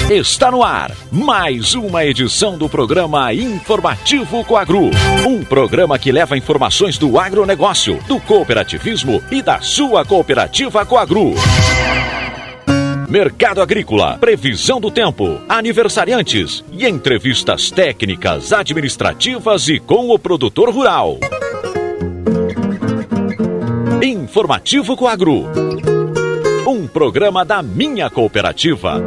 Está no ar mais uma edição do programa Informativo Coagro. Um programa que leva informações do agronegócio, do cooperativismo e da sua cooperativa Coagro. Mercado agrícola, previsão do tempo, aniversariantes e entrevistas técnicas, administrativas e com o produtor rural. Informativo Coagro. Um programa da minha cooperativa.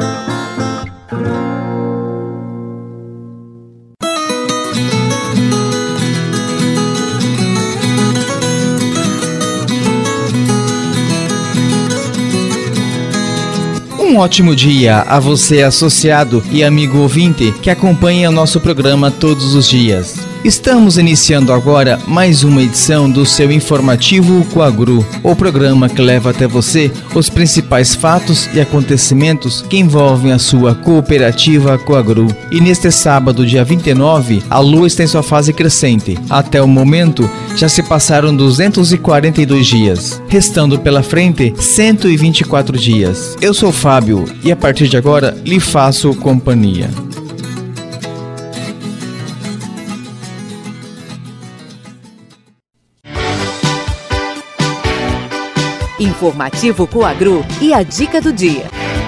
Um ótimo dia a você, associado e amigo ouvinte que acompanha o nosso programa todos os dias. Estamos iniciando agora mais uma edição do seu Informativo Coagro, o programa que leva até você os principais fatos e acontecimentos que envolvem a sua cooperativa Coagro. E neste sábado, dia 29, a lua está em sua fase crescente. Até o momento, já se passaram 242 dias, restando pela frente 124 dias. Eu sou Fábio e a partir de agora lhe faço companhia. Informativo Coagro e a dica do dia.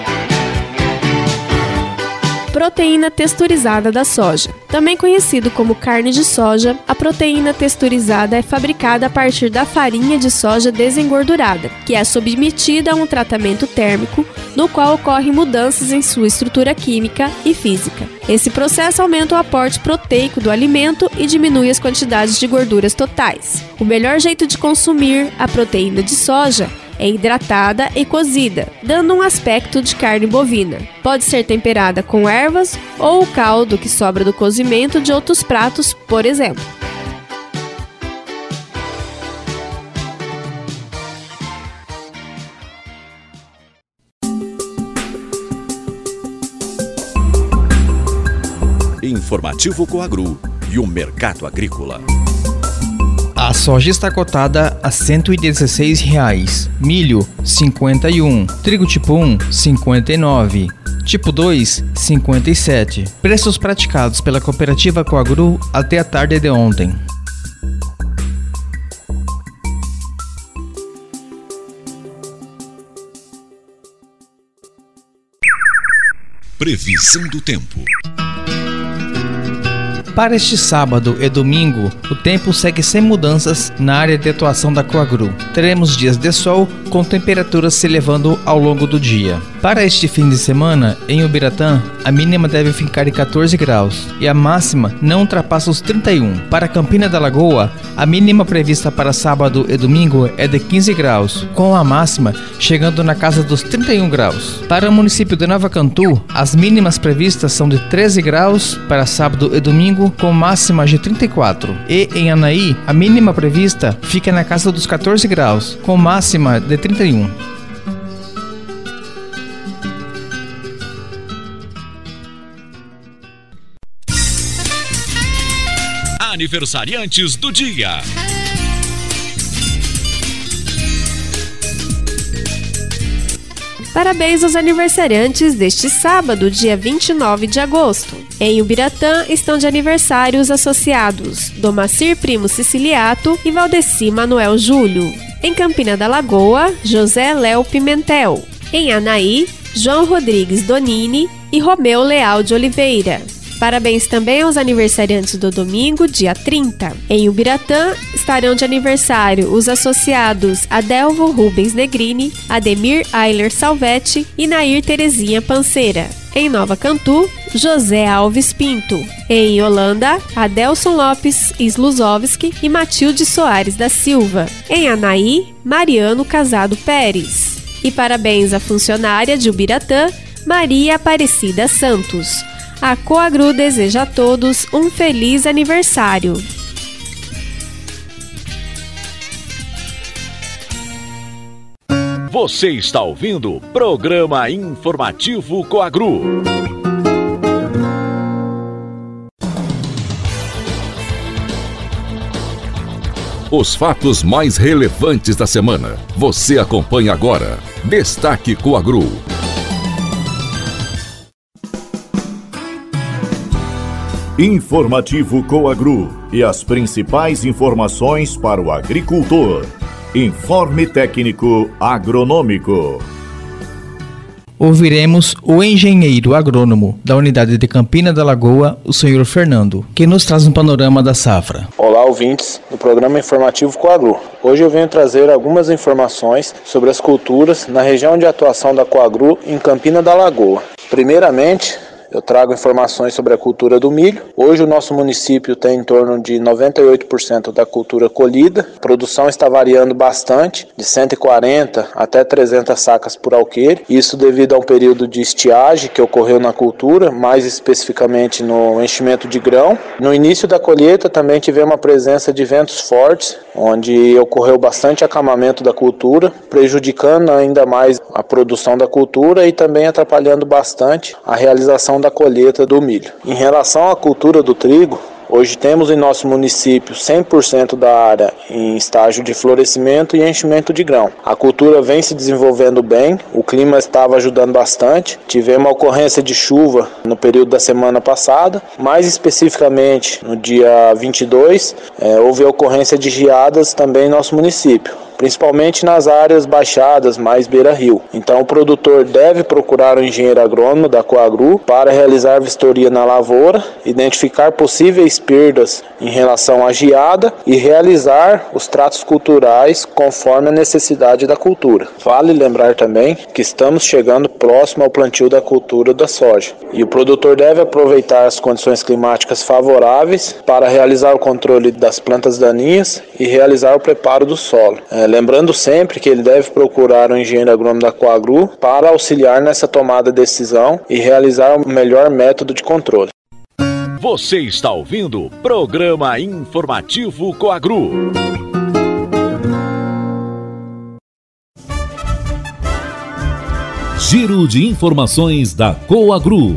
Proteína texturizada da soja. Também conhecido como carne de soja, a proteína texturizada é fabricada a partir da farinha de soja desengordurada, que é submetida a um tratamento térmico, no qual ocorrem mudanças em sua estrutura química e física. Esse processo aumenta o aporte proteico do alimento e diminui as quantidades de gorduras totais. O melhor jeito de consumir a proteína de soja é hidratada e cozida, dando um aspecto de carne bovina. Pode ser temperada com ervas ou o caldo que sobra do cozimento de outros pratos, por exemplo. Informativo Coagro e o mercado agrícola. A soja está cotada a R$ 116,00, milho R$ 51, trigo tipo 1 R$ 59, tipo 2 R$ 57. Preços praticados pela cooperativa Coagro até a tarde de ontem. Previsão do tempo. Para este sábado e domingo, o tempo segue sem mudanças na área de atuação da Coagro. Teremos dias de sol com temperaturas se elevando ao longo do dia. Para este fim de semana, em Ubiratã, a mínima deve ficar em 14 graus e a máxima não ultrapassa os 31. Para Campina da Lagoa, a mínima prevista para sábado e domingo é de 15 graus, com a máxima chegando na casa dos 31 graus. Para o município de Nova Cantu, as mínimas previstas são de 13 graus para sábado e domingo, com máxima de 34. E em Anaí, a mínima prevista fica na casa dos 14 graus, com máxima de 31. Aniversariantes do dia. Parabéns aos aniversariantes deste sábado, dia 29 de agosto. Em Ubiratã estão de aniversário os associados Domacir Primo Siciliato e Valdeci Manuel Júlio. Em Campina da Lagoa, José Léo Pimentel. Em Anaí, João Rodrigues Donini e Romeu Leal de Oliveira. Parabéns também aos aniversariantes do domingo, dia 30. Em Ubiratã estarão de aniversário os associados Adelvo Rubens Negrini, Ademir Ayler Salvetti e Nair Terezinha Panceira. Em Nova Cantu, José Alves Pinto. Em Holanda, Adelson Lopes Sluzovski e Matilde Soares da Silva. Em Anaí, Mariano Casado Pérez. E parabéns à funcionária de Ubiratã, Maria Aparecida Santos. A Coagro deseja a todos um feliz aniversário. Você está ouvindo o programa Informativo Coagro. Os fatos mais relevantes da semana. Você acompanha agora. Destaque Coagro. Informativo Coagru e as principais informações para o agricultor. Informe técnico agronômico. Ouviremos o engenheiro agrônomo da unidade de Campina da Lagoa, o senhor Fernando, que nos traz um panorama da safra. Olá, ouvintes do programa Informativo Coagru. Hoje eu venho trazer algumas informações sobre as culturas na região de atuação da Coagru em Campina da Lagoa. Primeiramente, eu trago informações sobre a cultura do milho. Hoje o nosso município tem em torno de 98% da cultura colhida. A produção está variando bastante, de 140 até 300 sacas por alqueire. Isso devido a um período de estiagem que ocorreu na cultura, mais especificamente no enchimento de grão. No início da colheita também tivemos a presença de ventos fortes, onde ocorreu bastante acamamento da cultura, prejudicando ainda mais a produção da cultura e também atrapalhando bastante a realização da colheita do milho. Em relação à cultura do trigo, hoje temos em nosso município 100% da área em estágio de florescimento e enchimento de grão. A cultura vem se desenvolvendo bem, o clima estava ajudando bastante. Tivemos uma ocorrência de chuva no período da semana passada, mais especificamente no dia 22, houve a ocorrência de geadas também em nosso município, principalmente nas áreas baixadas, mais beira-rio. Então o produtor deve procurar o engenheiro agrônomo da Coagru para realizar vistoria na lavoura, identificar possíveis perdas em relação à geada e realizar os tratos culturais conforme a necessidade da cultura. Vale lembrar também que estamos chegando próximo ao plantio da cultura da soja e o produtor deve aproveitar as condições climáticas favoráveis para realizar o controle das plantas daninhas e realizar o preparo do solo. Lembrando sempre que ele deve procurar o engenheiro agrônomo da Coagru para auxiliar nessa tomada de decisão e realizar o melhor método de controle. Você está ouvindo o programa Informativo Coagru. Giro de informações da Coagru.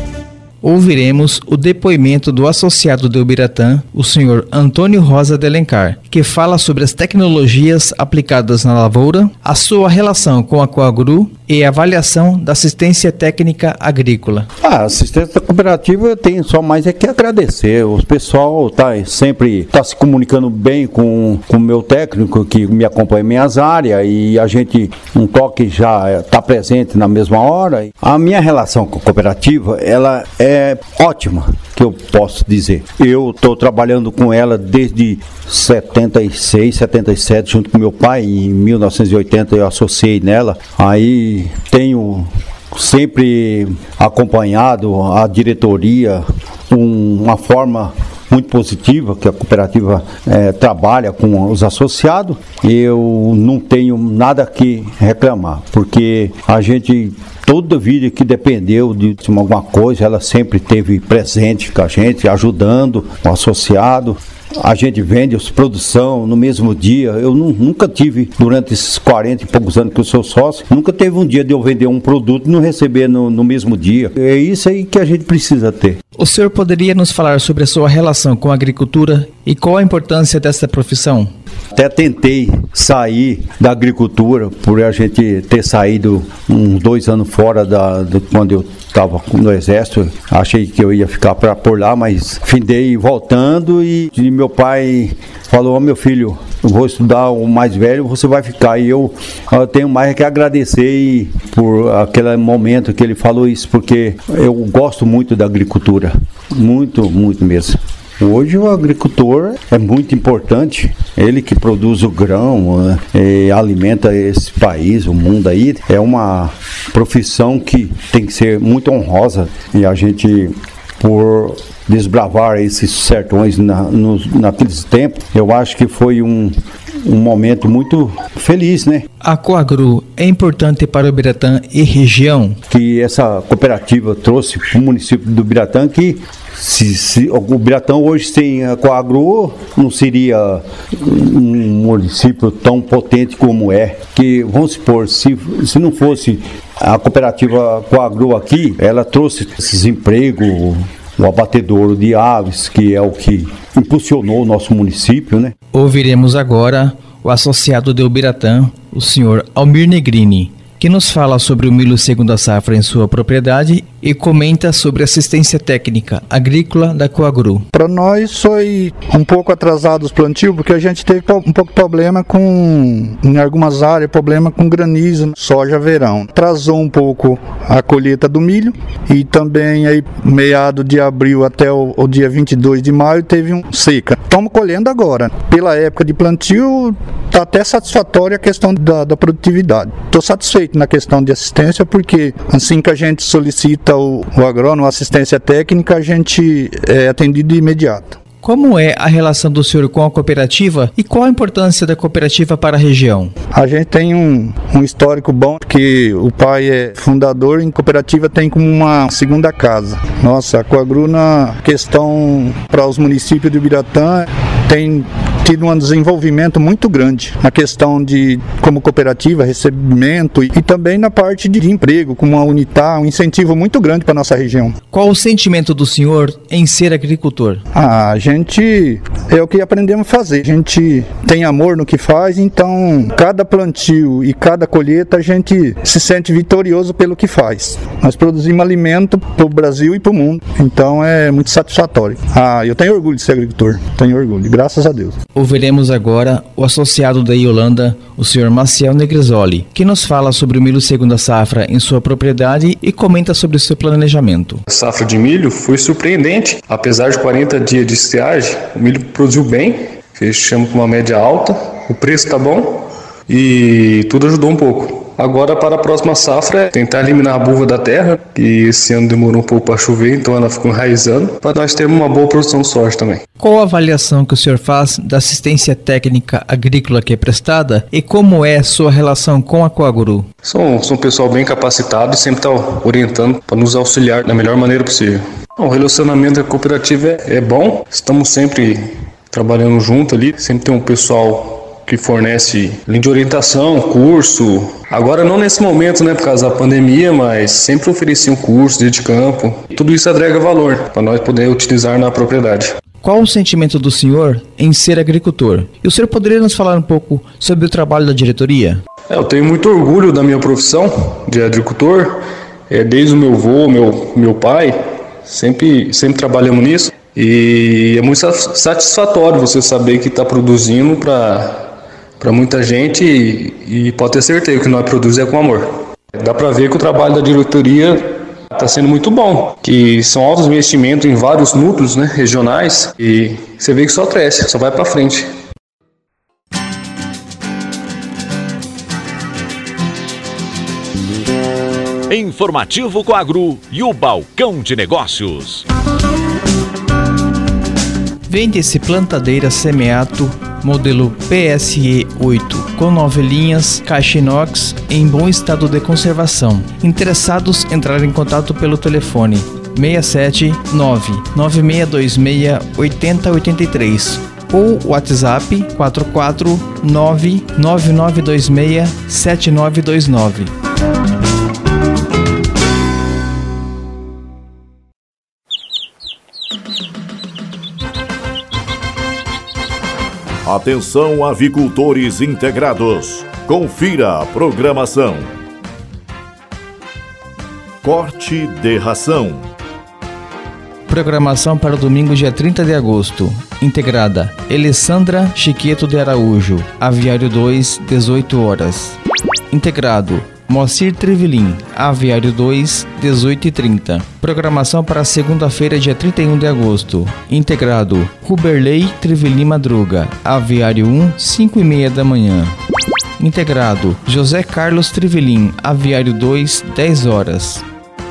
Ouviremos o depoimento do associado de Ubiratã, o senhor Antônio Rosa de Alencar, que fala sobre as tecnologias aplicadas na lavoura, a sua relação com a Coagru e a avaliação da assistência técnica agrícola. A assistência cooperativa tem só mais é que agradecer. O pessoal sempre está se comunicando bem com o meu técnico que me acompanha em minhas áreas e a gente, um toque já está presente na mesma hora. A minha relação com a cooperativa, ela é ótima, que eu posso dizer. Eu estou trabalhando com ela desde 76, 77, junto com meu pai. Em 1980 eu associei nela. Aí tenho sempre acompanhado a diretoria, uma forma muito positiva que a cooperativa trabalha com os associados. Eu não tenho nada que reclamar, porque a gente, toda vida que dependeu de alguma coisa, ela sempre esteve presente com a gente, ajudando o associado. A gente vende a produção no mesmo dia. Eu nunca tive, durante esses 40 e poucos anos que eu sou sócio, nunca teve um dia de eu vender um produto e não receber no mesmo dia. É isso aí que a gente precisa ter. O senhor poderia nos falar sobre a sua relação com a agricultura e qual a importância dessa profissão? Até tentei sair da agricultura, por a gente ter saído uns 2 anos fora quando eu estava no exército. Achei que eu ia ficar por lá, mas findei voltando e meu pai falou: meu filho, eu vou estudar o mais velho, você vai ficar. E eu tenho mais que agradecer por aquele momento que ele falou isso, porque eu gosto muito da agricultura, muito, muito mesmo. Hoje o agricultor é muito importante, ele que produz o grão, alimenta esse país, o mundo aí. É uma profissão que tem que ser muito honrosa e a gente, por desbravar esses sertões naqueles tempos, eu acho que foi um momento muito feliz, né? A Coagru é importante para o Ubiratã e região? Que essa cooperativa trouxe para o município do Ubiratã que se o Ubiratã hoje sem a Coagru não seria um município tão potente como é. Que, vamos supor, se não fosse a cooperativa Coagru aqui, ela trouxe esses empregos, o abatedouro de aves, que é o que impulsionou o nosso município, né? Ouviremos agora o associado de Ubiratã, o senhor Almir Negrini, que nos fala sobre o milho segunda safra em sua propriedade e comenta sobre assistência técnica agrícola da Coagru. Para nós foi um pouco atrasado os plantios, porque a gente teve um pouco de problema em algumas áreas, problema com granizo, soja, verão. Atrasou um pouco a colheita do milho e também aí meado de abril até o dia 22 de maio teve seca. Estamos colhendo agora. Pela época de plantio, está até satisfatória a questão da produtividade. Estou satisfeito na questão de assistência, porque assim que a gente solicita o agrônomo, assistência técnica, a gente é atendido de imediato. Como é a relação do senhor com a cooperativa e qual a importância da cooperativa para a região? A gente tem um histórico bom, porque o pai é fundador e a cooperativa tem como uma segunda casa. Nossa, a Coagru na questão para os municípios de Ubiratã tem tido um desenvolvimento muito grande na questão de, como cooperativa, recebimento e também na parte de emprego, como a Unitar, um incentivo muito grande para a nossa região. Qual o sentimento do senhor em ser agricultor? A gente é o que aprendemos a fazer. A gente tem amor no que faz, então cada plantio e cada colheita a gente se sente vitorioso pelo que faz. Nós produzimos alimento para o Brasil e para o mundo, então é muito satisfatório. Eu tenho orgulho de ser agricultor, tenho orgulho, graças a Deus. Ouviremos agora o associado da Iolanda, o senhor Maciel Negrisoli, que nos fala sobre o milho segunda safra em sua propriedade e comenta sobre o seu planejamento. A safra de milho foi surpreendente. Apesar de 40 dias de estiagem, o milho produziu bem, fechamos com uma média alta, o preço está bom e tudo ajudou um pouco. Agora, para a próxima safra, é tentar eliminar a buva da terra, que esse ano demorou um pouco para chover, então ela ficou enraizando, para nós termos uma boa produção de soja também. Qual a avaliação que o senhor faz da assistência técnica agrícola que é prestada e como é sua relação com a Coagru? São um pessoal bem capacitado e sempre está orientando para nos auxiliar da melhor maneira possível. O relacionamento da cooperativa é bom, estamos sempre trabalhando junto ali, sempre tem um pessoal que fornece linha de orientação, curso. Agora não nesse momento, por causa da pandemia, mas sempre oferecia um curso de campo. Tudo isso agrega valor para nós poder utilizar na propriedade. Qual o sentimento do senhor em ser agricultor? E o senhor poderia nos falar um pouco sobre o trabalho da diretoria? Eu tenho muito orgulho da minha profissão de agricultor. Desde o meu avô, meu pai, sempre trabalhamos nisso. E é muito satisfatório você saber que está produzindo para muita gente e pode ter certeza que o que nós produzimos é com amor. Dá para ver que o trabalho da diretoria está sendo muito bom, que são altos investimentos em vários núcleos regionais e você vê que só cresce, só vai para frente. Informativo Coagru e o Balcão de Negócios. Vende-se plantadeira Semeato modelo PSE 8 com 9 linhas, caixa inox em bom estado de conservação. Interessados entrar em contato pelo telefone 679-9626-8083 ou WhatsApp 449-9926-7929. Atenção, avicultores integrados. Confira a programação. Corte de ração. Programação para o domingo, dia 30 de agosto. Integrada: Alessandra Chiqueto de Araújo, Aviário 2, 18 horas. Integrado: Moacir Trivelin, Aviário 2, 18h30. Programação para segunda-feira, dia 31 de agosto. Integrado: Ruberley Trivelin Madruga, Aviário 1, 5h30 da manhã. Integrado: José Carlos Trivelin, Aviário 2, 10 horas.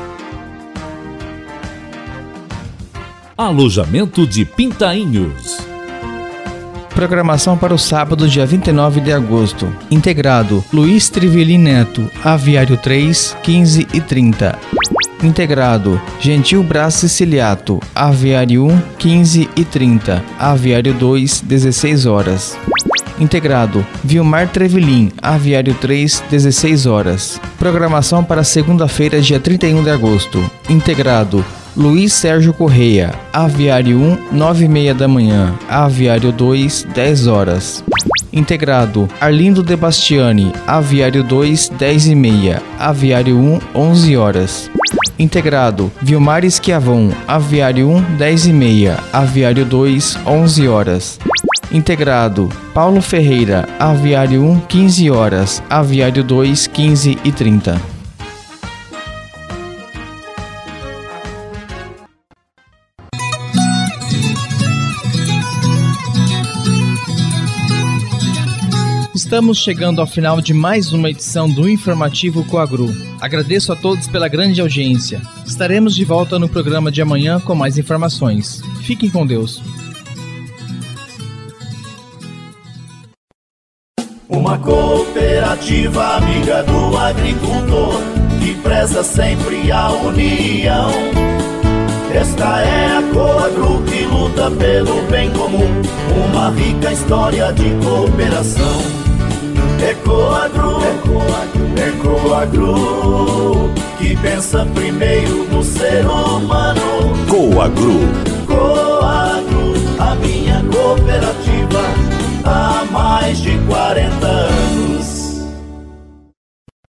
Alojamento de Pintainhos. Programação para o sábado, dia 29 de agosto. Integrado: Luiz Trivelin Neto, Aviário 3, 15h30. Integrado: Gentil Brás Siciliato, Aviário 1, 15h30. Aviário 2, 16 horas. Integrado: Vilmar Trevelin, Aviário 3, 16 horas. Programação para segunda-feira, dia 31 de agosto. Integrado: Luiz Sérgio Correia, Aviário 1, 9h30 da manhã, Aviário 2, 10 horas. Integrado Arlindo de Bastiani, Aviário 2, 10h30, Aviário 1, 11 horas. Integrado Vilmar Esquiavon, Aviário 1, 10h30, Aviário 2, 11 horas. Integrado Paulo Ferreira, Aviário 1, 15 horas, Aviário 2, 15h30. Estamos chegando ao final de mais uma edição do Informativo Coagru. Agradeço a todos pela grande audiência. Estaremos de volta no programa de amanhã com mais informações. Fiquem com Deus. Uma cooperativa amiga do agricultor, que preza sempre a união. Esta é a Coagru que luta pelo bem comum, uma rica história de cooperação. É Coagru, é Coagru, que pensa primeiro no ser humano. Coagru. Coagru, a minha cooperativa, há mais de 40 anos.